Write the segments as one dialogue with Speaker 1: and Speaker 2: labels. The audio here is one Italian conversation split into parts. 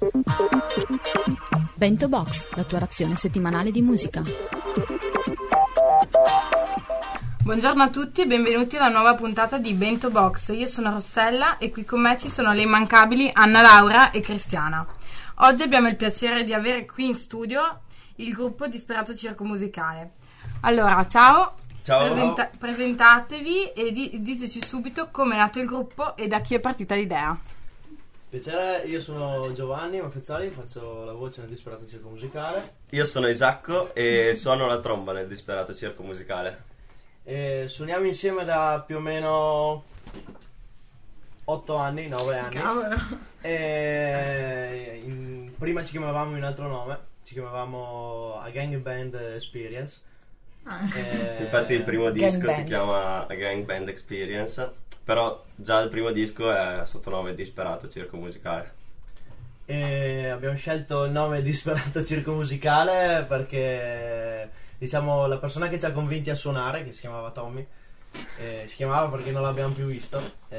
Speaker 1: Bento Box, la tua razione settimanale di musica.
Speaker 2: Buongiorno a tutti e benvenuti alla nuova puntata di Bento Box. Io sono Rossella e qui con me ci sono le immancabili Anna Laura e Cristiana. Oggi abbiamo il piacere di avere qui in studio il gruppo Disperato Circo Musicale. Allora, ciao.
Speaker 3: Ciao.
Speaker 2: Presentatevi e diteci subito come è nato il gruppo e da chi è partita l'idea.
Speaker 3: Piacere, io sono Giovanni Maffezzali, faccio la voce nel Disperato Circo Musicale.
Speaker 4: Io sono Isacco e suono la tromba nel Disperato Circo Musicale.
Speaker 3: E suoniamo insieme da più o meno 8 anni, 9 anni.
Speaker 2: Cavolo.
Speaker 3: Prima ci chiamavamo in un altro nome, ci chiamavamo A Gang Band Experience.
Speaker 4: Infatti il primo disco si chiama A Gang Band Experience, però già il primo disco è sotto nome Disperato Circo Musicale.
Speaker 3: E abbiamo scelto il nome Disperato Circo Musicale perché, diciamo, la persona che ci ha convinti a suonare, che si chiamava Tommy, si chiamava perché non l'abbiamo più visto, ci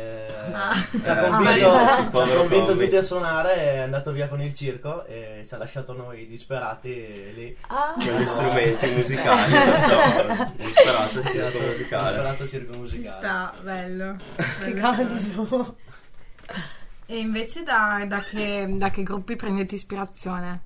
Speaker 3: ha convinto tutti a suonare, è andato via con il circo e ci ha lasciato noi disperati lì
Speaker 4: con gli strumenti musicali, perciò Disperato Circo Musicale.
Speaker 3: Disperato Circo Musicale.
Speaker 2: Ci sta, bello.
Speaker 5: Che cazzo.
Speaker 2: E invece da che gruppi prendete ispirazione?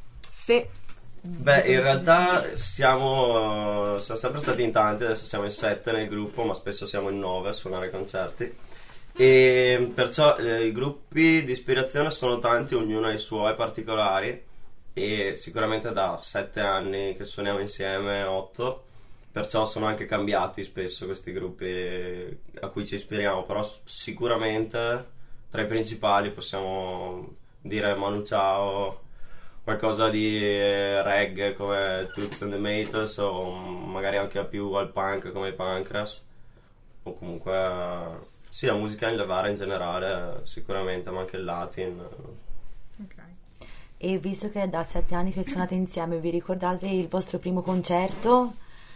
Speaker 4: Beh, in realtà siamo sempre stati in tanti, adesso siamo in 7 nel gruppo, ma spesso siamo in 9 a suonare concerti. E perciò i gruppi di ispirazione sono tanti, ognuno ha i suoi particolari, e sicuramente da 7 anni che suoniamo insieme, 8, perciò sono anche cambiati spesso questi gruppi a cui ci ispiriamo, però sicuramente tra i principali possiamo dire Manu Chao, qualcosa di reggae come Toots and the Maytals, o magari anche più al punk come i Pancras, o comunque sì, la musica in levare in generale sicuramente, ma anche il Latin.
Speaker 2: Ok.
Speaker 5: E visto che è da 7 anni che suonate insieme, vi ricordate il vostro primo concerto?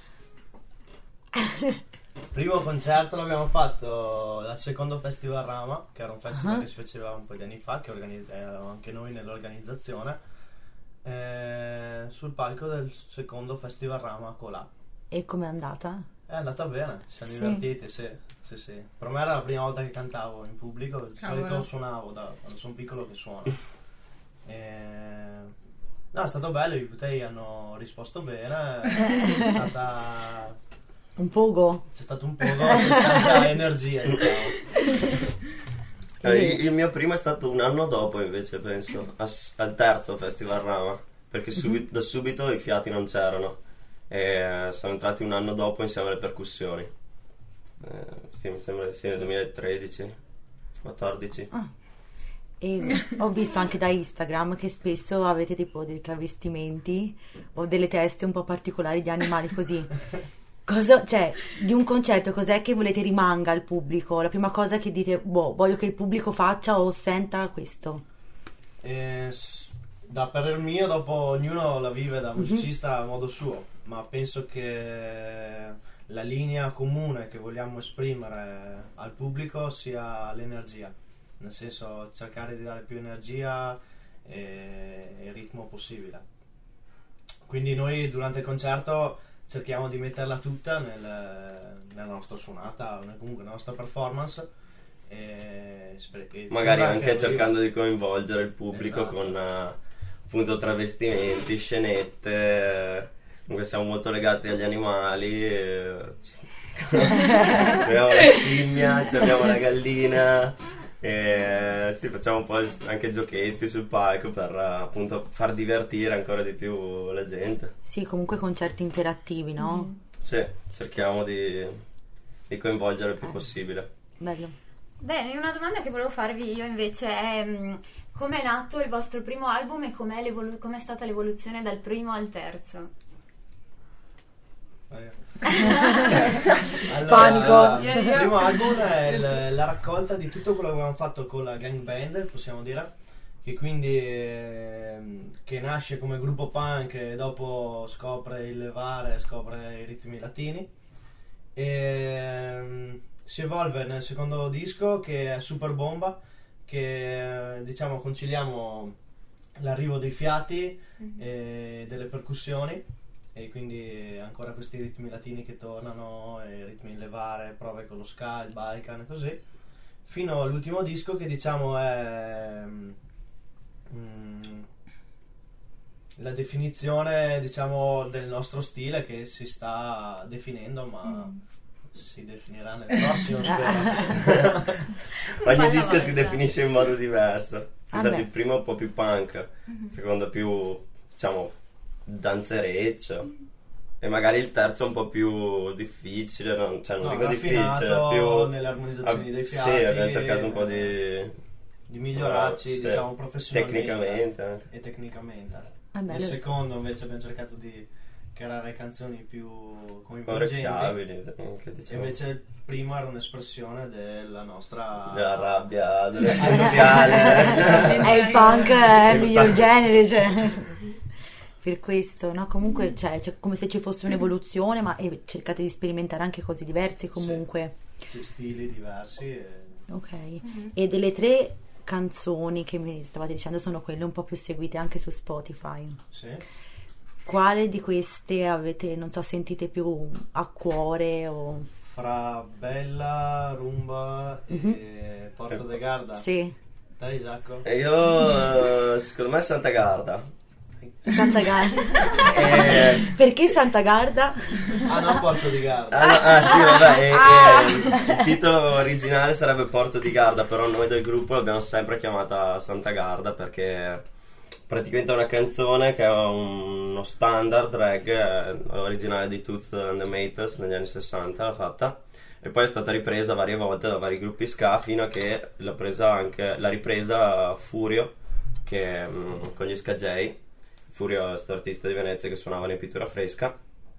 Speaker 3: Il primo concerto l'abbiamo fatto al secondo Festival Rama, che era un festival che si faceva un po' di anni fa, che eravamo anche noi nell'organizzazione, sul palco del secondo Festival Rama a Colà.
Speaker 5: E com'è andata?
Speaker 3: È andata bene, ci siamo divertiti, sì. Per me era la prima volta che cantavo in pubblico, di solito suonavo da quando sono piccolo che suono. No, è stato bello, i putei hanno risposto bene, c'è stata...
Speaker 5: Un pogo?
Speaker 3: C'è stato un pogo, c'è stata energia, diciamo.
Speaker 4: Il mio primo è stato un anno dopo invece, penso, al terzo Festival Rama, perché da subito i fiati non c'erano e siamo entrati un anno dopo insieme alle percussioni. Sì, mi sembra sia nel 2013, 14.
Speaker 5: E ho visto anche da Instagram che spesso avete tipo dei travestimenti o delle teste un po' particolari di animali così. Cioè, di un concerto, cos'è che volete rimanga al pubblico? La prima cosa che dite, voglio che il pubblico faccia o senta questo?
Speaker 3: Da parer mio, dopo ognuno la vive da musicista a modo suo, ma penso che la linea comune che vogliamo esprimere al pubblico sia l'energia, nel senso cercare di dare più energia e ritmo possibile. Quindi noi durante il concerto cerchiamo di metterla tutta nella nostra suonata, comunque nella nostra performance, e
Speaker 4: magari anche cercando di coinvolgere il pubblico, esatto, con appunto travestimenti, scenette. Comunque siamo molto legati agli animali, abbiamo la scimmia, abbiamo la gallina, e sì, facciamo un po' anche giochetti sul palco per appunto far divertire ancora di più la gente.
Speaker 5: Sì, comunque concerti interattivi, no?
Speaker 4: Sì, cerchiamo di coinvolgere il più possibile.
Speaker 5: Bello.
Speaker 6: Bene, una domanda che volevo farvi io invece è come è nato il vostro primo album e com'è stata l'evoluzione dal primo al terzo?
Speaker 3: Allora,
Speaker 5: Panico.
Speaker 3: il primo album è la raccolta di tutto quello che avevamo fatto con la Gang Band, possiamo dire, che quindi che nasce come gruppo punk e dopo scopre il levare, scopre i ritmi latini, e si evolve nel secondo disco, che è Super Bomba, che diciamo conciliamo l'arrivo dei fiati e delle percussioni, e quindi ancora questi ritmi latini che tornano, e ritmi in levare, prove con lo ska, il Balkan e così, fino all'ultimo disco che diciamo è la definizione, diciamo, del nostro stile, che si sta definendo, ma si definirà nel prossimo, spero.
Speaker 4: Ogni disco si definisce in modo diverso.
Speaker 5: Vabbè.
Speaker 4: Il primo un po' più punk, il secondo più, diciamo, danzereccio, e magari il terzo un po' più difficile, non dico difficile, più
Speaker 3: nelle armonizzazioni dei fiati.
Speaker 4: Sì, abbiamo cercato un po' di
Speaker 3: migliorarci,
Speaker 4: sì,
Speaker 3: diciamo, professionalmente
Speaker 4: tecnicamente anche.
Speaker 3: e tecnicamente.
Speaker 5: Vabbè,
Speaker 3: Il secondo invece abbiamo cercato di creare canzoni più coinvolgenti,
Speaker 4: Orecchiabili, anche,
Speaker 3: e
Speaker 4: diciamo.
Speaker 3: invece il primo era un'espressione della nostra
Speaker 4: Della rabbia adolescenziale.
Speaker 5: è il punk, è il miglior genere, cioè. Per questo, no? Comunque c'è come se ci fosse un'evoluzione, ma cercate di sperimentare anche cose diverse comunque.
Speaker 3: sì, stili diversi
Speaker 5: Ok. E delle 3 canzoni che mi stavate dicendo sono quelle un po' più seguite anche su Spotify.
Speaker 3: sì.
Speaker 5: Quale di queste avete, non so, sentite più a cuore o...
Speaker 3: Fra Bella, Rumba e Porto de Garda.
Speaker 5: Sì.
Speaker 3: Dai, Giacomo.
Speaker 4: E io, secondo me, Santa Garda.
Speaker 5: Santa Garda. Perché Santa Garda?
Speaker 3: Ah, no, Porto di Garda.
Speaker 4: Sì, vabbè, il titolo originale sarebbe Porto di Garda, però noi del gruppo l'abbiamo sempre chiamata Santa Garda perché praticamente è una canzone che è uno standard reggae, originale di Toots and the Maytals negli anni 60, l'ha fatta, e poi è stata ripresa varie volte da vari gruppi ska, fino a che l'ha ripresa Furio, che con gli Ska J. Furio è questo artista di Venezia che suonava in pittura fresca,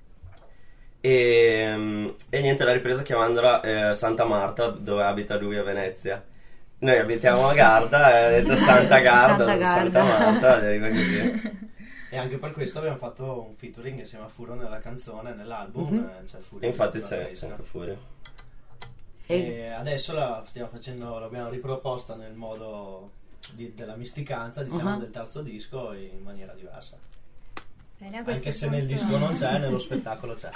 Speaker 4: e niente, l'ha ripresa chiamandola Santa Marta, dove abita lui a Venezia. Noi abitiamo a Garda e ha detto Santa Garda, Santa Marta, arriva così.
Speaker 3: E anche per questo abbiamo fatto un featuring insieme a Furio nella canzone, nell'album. C'è Furio.
Speaker 4: E infatti
Speaker 3: in pittura
Speaker 4: c'è
Speaker 3: fresca.
Speaker 4: anche Furio.
Speaker 3: E adesso la stiamo facendo, l'abbiamo riproposta nel modo della misticanza, diciamo, del terzo disco, in maniera diversa.
Speaker 6: Bene,
Speaker 3: Anche se nel disco non c'è, nello spettacolo c'è.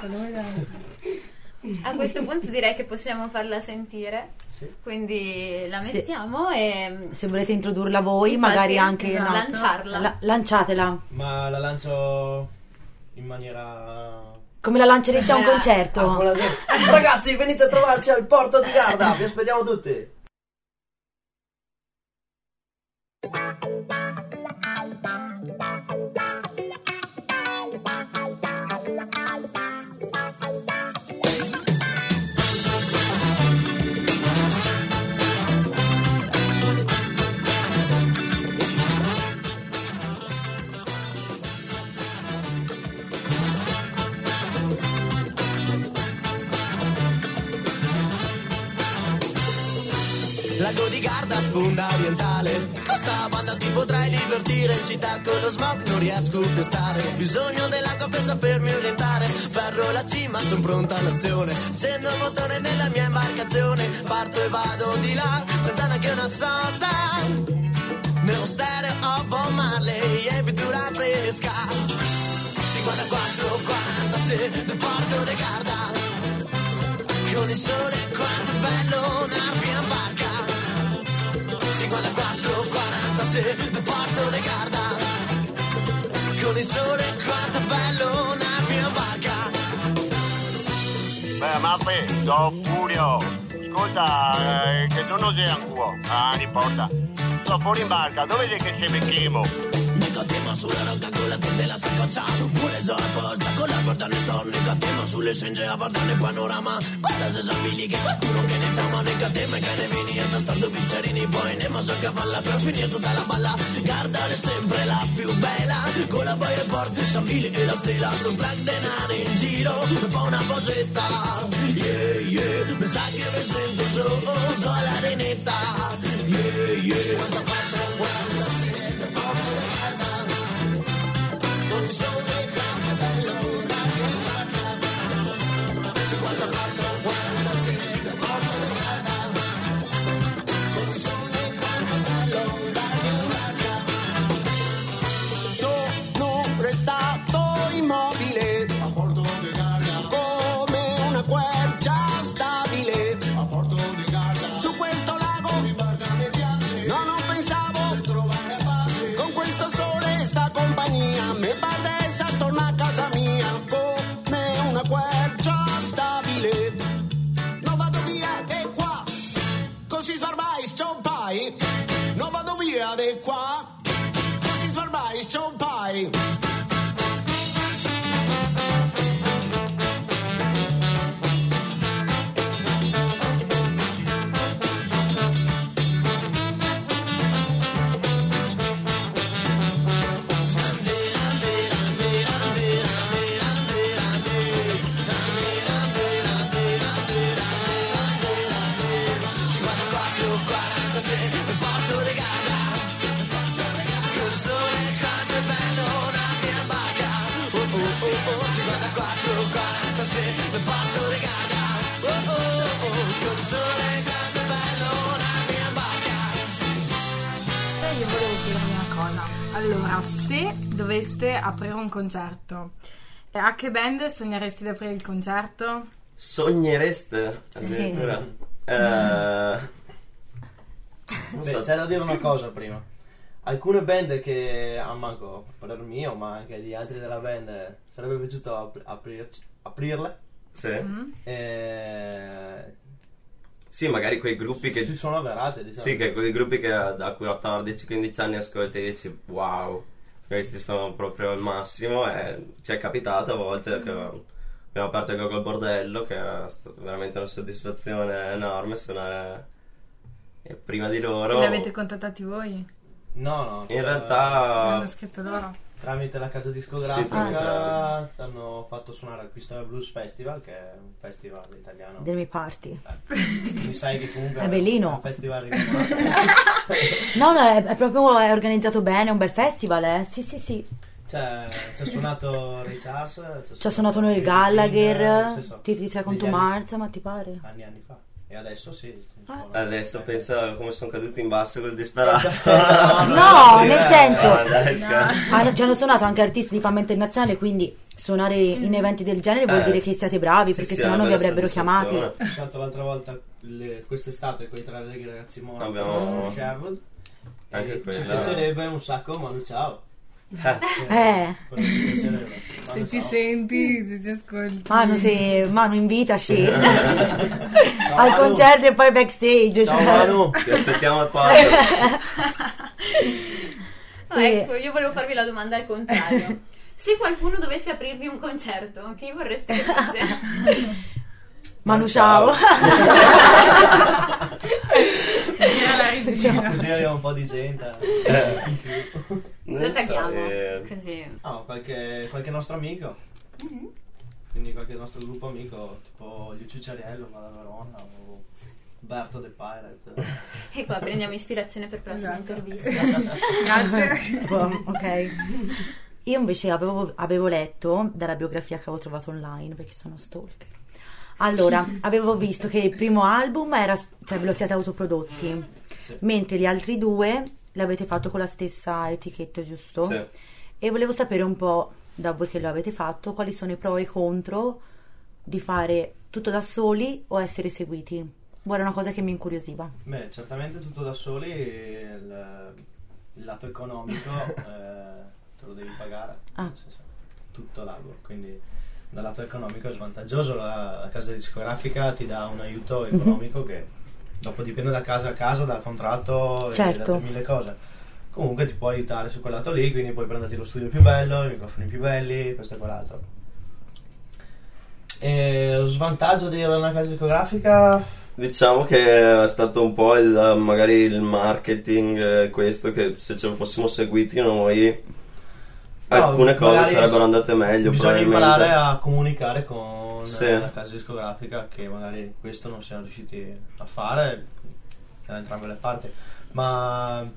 Speaker 6: A questo punto direi che possiamo farla sentire,
Speaker 3: Sì.
Speaker 6: quindi la
Speaker 5: Sì.
Speaker 6: mettiamo e
Speaker 5: Se volete introdurla voi,
Speaker 6: Infatti,
Speaker 5: magari anche
Speaker 6: esatto,
Speaker 5: no,
Speaker 6: lanciarla.
Speaker 5: lanciatela.
Speaker 3: Ma la lancio in maniera...
Speaker 5: Come la lancereste a un concerto?
Speaker 3: Ragazzi, venite a trovarci al Porto di Garda, vi aspettiamo tutti.
Speaker 7: Lago di Garda, sponda orientale. Con sta banda ti potrai divertire. In città con lo smog non riesco più a stare. Ho bisogno dell'acqua per sapermi orientare. Ferro la cima, son pronta all'azione. Accendo il motore nella mia imbarcazione. Parto e vado di là, senza neanche una sosta. Nello stereo of Bob Marley e pittura fresca. 54, 46 del Porto de Garda. Con il sole quanto è bello un'arpi in barca. 54, 46 del Porto de Garda. Con il sole quanto è bello un'arpi in barca.
Speaker 8: Beh, Mappe, sono Furio. Ascolta, che tu non sei ancora. Ah, non importa. Sto fuori in barca, dove sei che ci becchiamo?
Speaker 7: Nicotemo sulla rocca con la tenda e la saccoccia. Pure sulla porta con la porta ne sto. Nicotemo sulle senge a guardare il panorama. Guarda se sappi lì che qualcuno che ne chiama. Nicotemo e che ne vieni a tastando pizzerini. Poi ne mangia che falla per finire tutta la balla. Gardale sempre la più bella. Con la boia e port, San Billy e la stella. Sto strag denari in giro. Mi fa una posetta. Yeah, yeah. Mi sa che mi sento su all'arenetta. Yeah, yeah. 54, 46 del Porto de Garda. Con il sole quanto è bello un'arpi in barca. 54, 46 del Porto de Garda. Con il sole quanto è bello un'arpi in barca.
Speaker 2: Allora, se doveste aprire un concerto, a che band sogneresti di aprire il concerto?
Speaker 4: Sognereste? Addirittura? Non so.
Speaker 3: C'è da dire una cosa prima. Alcune band che a manco per il mio, ma anche di altri della band, sarebbe piaciuto aprirle.
Speaker 4: Sì.
Speaker 3: E...
Speaker 4: Sì, magari quei gruppi che
Speaker 3: si sono avverate, diciamo.
Speaker 4: Sì, che quei gruppi che da cui 14-15 anni ascolti e dici wow, questi sono proprio il massimo. E ci è capitato a volte che abbiamo aperto il Gogol Bordello, che è stata veramente una soddisfazione enorme suonare prima di loro.
Speaker 2: E li avete contattati voi?
Speaker 3: No,
Speaker 4: in realtà
Speaker 2: hanno scritto loro.
Speaker 3: Tramite la casa discografica ci hanno fatto suonare al Pistoia Blues Festival, che è un festival italiano
Speaker 5: delle mie parti.
Speaker 3: Mi sai che comunque
Speaker 5: è bellino.
Speaker 3: È un festival
Speaker 5: no, è proprio organizzato bene, è un bel festival, sì.
Speaker 3: C'è suonato Ray Charles,
Speaker 5: c'ha suonato Noel Gallagher, ti Second to Mars, ma ti pare?
Speaker 3: Anni fa. E adesso sì.
Speaker 4: Adesso pensa come sono caduti in basso col disperato.
Speaker 5: No, nel senso ci hanno suonato anche artisti di fama internazionale, quindi suonare in eventi del genere vuol dire che siete bravi, perché sennò non vi avrebbero chiamati.
Speaker 3: Ho suonato l'altra volta quest'estate con i 3 Allegri ragazzi morti a Sherwood.
Speaker 4: Anche
Speaker 3: ci piacerebbe un sacco, Manu ciao.
Speaker 2: Se ci senti, se ci ascolti.
Speaker 5: Manu invitaci al concerto e poi backstage.
Speaker 4: Ciao Manu, ti aspettiamo al palco.
Speaker 6: Ecco, io volevo farvi la domanda al contrario. Se qualcuno dovesse aprirvi un concerto, chi vorreste che fosse?
Speaker 5: Manu ciao.
Speaker 3: Così abbiamo un po' di gente.
Speaker 6: Lo tagliamo così.
Speaker 3: Qualche nostro amico. Quindi qualche nostro gruppo amico, tipo Liu Ciariello, Vada Verona o Berto The Pirate.
Speaker 6: E qua prendiamo ispirazione per prossima intervista.
Speaker 2: Grazie.
Speaker 5: Ok. Io invece avevo letto dalla biografia che avevo trovato online, perché sono stalker. Allora, avevo visto che il primo album ve lo siete autoprodotti, mentre gli altri 2 l'avete fatto con la stessa etichetta, giusto?
Speaker 4: Sì.
Speaker 5: E volevo sapere un po', da voi che lo avete fatto, quali sono i pro e i contro di fare tutto da soli o essere seguiti. Era una cosa che mi incuriosiva.
Speaker 3: Beh, certamente tutto da soli, il lato economico te lo devi pagare, tutto l'album, quindi dal lato economico è svantaggioso. La casa discografica ti dà un aiuto economico che dopo dipende da casa a casa, dal contratto,
Speaker 5: certo,
Speaker 3: e da mille cose. Comunque ti può aiutare su quel lato lì, quindi puoi prenderti lo studio più bello, i microfoni più belli, questo e quell'altro. E lo svantaggio di avere una casa discografica,
Speaker 4: diciamo che è stato un po' magari il marketing, questo, che se ce lo fossimo seguiti noi alcune cose sarebbero andate meglio.
Speaker 3: Bisogna imparare a comunicare con la casa discografica, che magari questo non siamo riusciti a fare da entrambe le parti, ma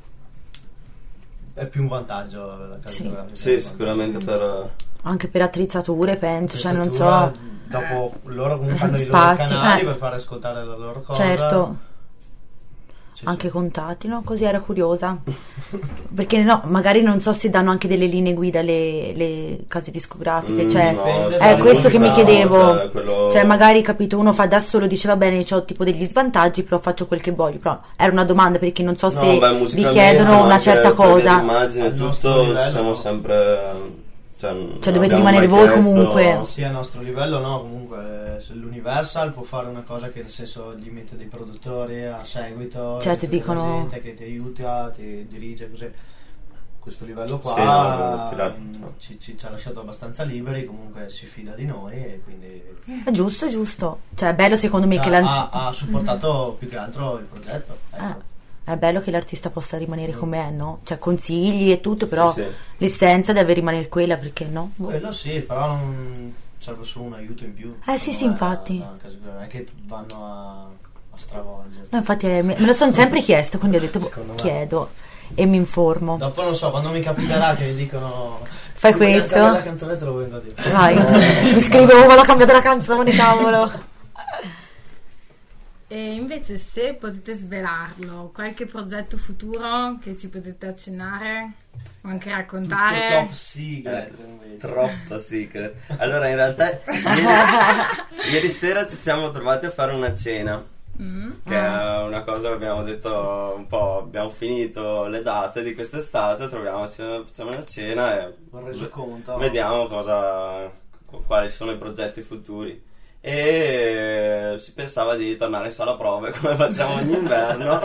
Speaker 3: è più un vantaggio la casa discografica.
Speaker 4: Sì, sicuramente
Speaker 5: anche per attrezzature, penso, cioè non so.
Speaker 3: Dopo loro comunque hanno i loro canali per fare ascoltare la loro cosa.
Speaker 5: Certo. Anche contatti, no? Così ero curiosa. Perché no, magari non so se danno anche delle linee guida le case discografiche, cioè è questo che mi chiedevo. Cioè magari, capito, uno fa da solo, dice va bene, ho tipo degli svantaggi, però faccio quel che voglio. Però era una domanda, perché non so se vi chiedono una certa cosa.
Speaker 4: Immagine tutto, siamo sempre
Speaker 5: cioè dovete rimanere voi comunque.
Speaker 3: Sì, a nostro livello no, comunque se l'Universal può fare una cosa che nel senso gli mette dei produttori a seguito,
Speaker 5: cioè ti dicono
Speaker 3: gente che ti aiuta, ti dirige, così. Questo livello qua ci ha lasciato abbastanza liberi, comunque si fida di noi e quindi
Speaker 5: è giusto, cioè è bello secondo me che
Speaker 3: ha supportato più che altro il progetto, ecco.
Speaker 5: È bello che l'artista possa rimanere com'è, no? Cioè consigli e tutto, però l'essenza deve rimanere quella, perché no?
Speaker 3: Quello sì, però non serve solo un aiuto in più.
Speaker 5: Sì, infatti.
Speaker 3: Non è che vanno a stravolgere.
Speaker 5: No, infatti me lo sono sempre chiesto, quindi ho detto chiedo e mi informo.
Speaker 3: Dopo non so, quando mi capiterà che mi dicono
Speaker 5: fai questo,
Speaker 3: la canzone te lo vengo a dire.
Speaker 5: Vai, mi scrivo, vado a cambiare la canzone, cavolo.
Speaker 2: E invece, se potete svelarlo, qualche progetto futuro che ci potete accennare o anche raccontare?
Speaker 3: Tutto top secret invece.
Speaker 4: Troppo secret. Allora, in realtà ieri sera ci siamo trovati a fare una cena, che è una cosa che abbiamo detto un po', abbiamo finito le date di quest'estate, facciamo una cena e
Speaker 3: Ho reso conto.
Speaker 4: vediamo quali sono i progetti futuri. E si pensava di tornare in sala prove come facciamo ogni inverno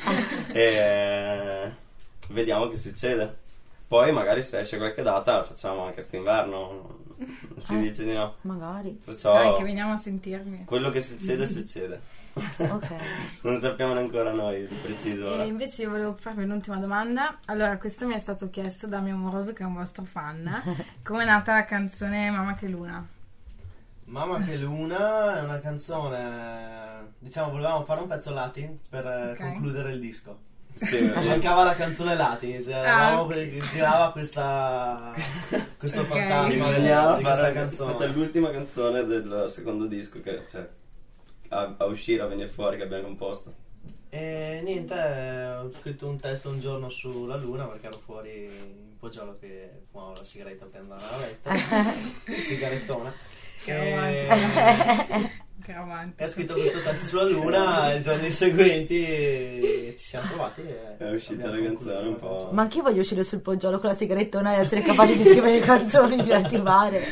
Speaker 4: e vediamo che succede. Poi magari se esce qualche data la facciamo anche quest'inverno, non si dice di no.
Speaker 5: Magari.
Speaker 4: Perciò
Speaker 2: Dai, che veniamo a sentirmi.
Speaker 4: quello che succede succede.
Speaker 5: Ok.
Speaker 4: Non sappiamo ancora noi il preciso.
Speaker 2: E invece io volevo farvi un'ultima domanda. Allora, questo mi è stato chiesto da mio amoroso, che è un vostro fan. Come è nata la canzone Mamma che luna?
Speaker 3: Mamma che luna è una canzone, diciamo, volevamo fare un pezzo Latin per concludere il disco.
Speaker 4: Sì,
Speaker 3: Mancava la canzone Latin, eravamo che girava questo fantasma
Speaker 4: bisognava
Speaker 3: di questa
Speaker 4: fare, è
Speaker 3: canzone.
Speaker 4: stata l'ultima canzone del secondo disco che a uscire, a venire fuori, che abbiamo composto.
Speaker 3: E niente, ho scritto un testo un giorno sulla luna perché ero fuori in Poggiolo che fumavo la sigaretta per andare a letto. Sigarettona.
Speaker 2: Che romantico.
Speaker 3: E ho scritto questo testo sulla luna e i giorni seguenti ci siamo trovati e
Speaker 4: È uscita la canzone un po'.
Speaker 5: Ma anche io voglio uscire sul poggiolo con la sigarettona e essere capace di scrivere canzoni, cioè attivare.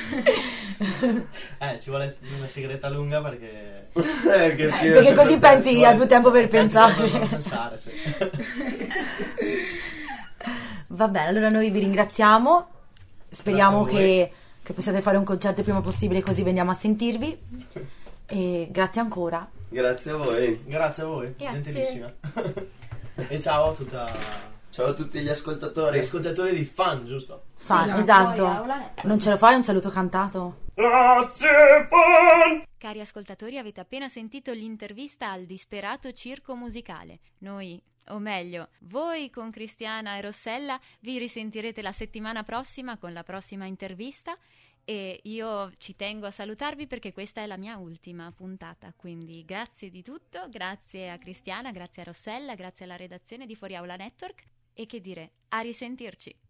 Speaker 3: Ci vuole una sigaretta lunga perché
Speaker 5: Perché così pensi, hai più tempo per pensare.
Speaker 3: Per pensare, sì.
Speaker 5: Va bene, allora noi vi ringraziamo. Speriamo
Speaker 3: Grazie a voi.
Speaker 5: che possiate fare un concerto il prima possibile, così veniamo a sentirvi. E grazie ancora.
Speaker 4: Grazie a voi.
Speaker 3: Grazie a voi,
Speaker 6: Grazie.
Speaker 3: gentilissima. E ciao a
Speaker 4: Ciao a tutti gli
Speaker 3: gli
Speaker 4: ascoltatori.
Speaker 3: ascoltatori di Fan, giusto?
Speaker 5: Fan,
Speaker 2: no,
Speaker 5: esatto.
Speaker 6: poi Aula Network.
Speaker 5: Non ce lo fai un saluto cantato?
Speaker 9: Cari ascoltatori, avete appena sentito l'intervista al disperato circo musicale. Noi, o meglio, voi con Cristiana e Rossella, vi risentirete la settimana prossima con la prossima intervista e io ci tengo a salutarvi perché questa è la mia ultima puntata. Quindi grazie di tutto, grazie a Cristiana, grazie a Rossella, grazie alla redazione di Fuori Aula Network e che dire, a risentirci!